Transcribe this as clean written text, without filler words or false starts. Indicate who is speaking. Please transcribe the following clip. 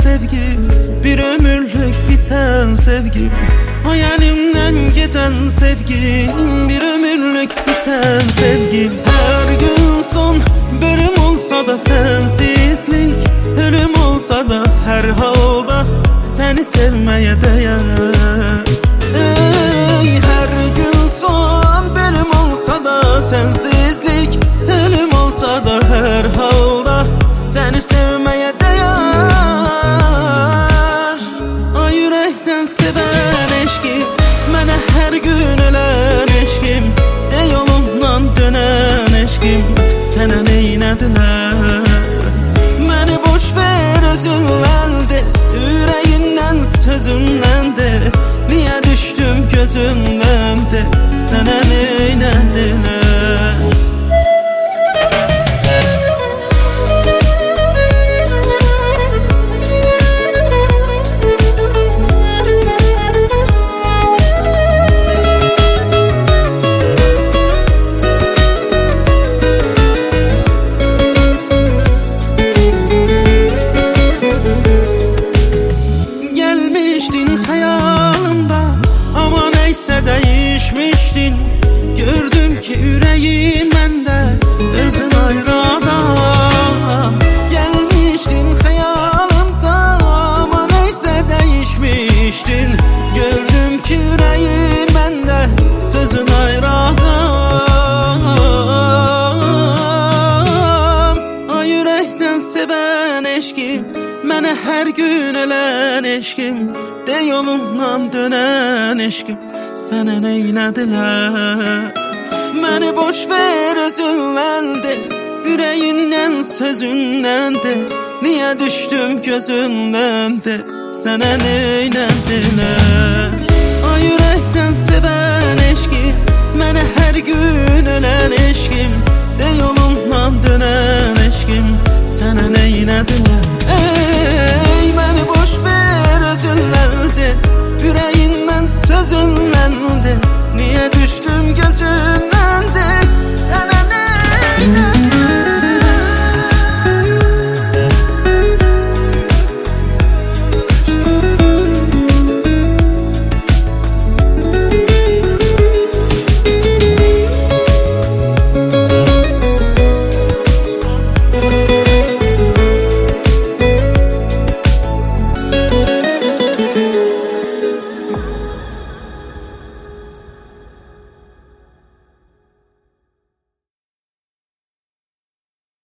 Speaker 1: sevgim, bir ömürlük biten sevgim, hayalimden giden sevgim, bir ömürlük biten sevgim. Her gün son bölüm olsa da sensizlik, ölüm olsa da her halda seni sevmeye değer. Her gün son bölüm olsa da sensizlik, ölüm olsa da her halda seni sevmeye değer. Ay yürekten seven eşkim, mənə her gün ölen eşkim, yolundan dönen eşkim, sənə neynədilər? Məni boş ver özünləndi, ürəyindən sözümləndi, niyə düşdüm gözündəndi, sənə neynədilər? Değişmiştin, gördüm ki yüreğin məndə özün ayrı adam. Gelmiştin hayalımda ama neyse değişmiştin, gördüm ki yüreğin məndə sözün ayrı adam. Ay yürekten seven eşkim, mənə her gün ölen eşkim, de yolundan dönen eşkim, sənə neynədilər? Məni boş ver özünləndi, ürəyindən sözünləndi, niyə düşdüm gözündəndi, sənə neynədilər? Ay ürəkdən sevən eşkim, mənə hər gün ölən eşkim, de yolundan dönən eşkim, sənə neynədilər? Ey məni boş ver özünləndi, ürəyindən sözünləndi, niyə düşdüm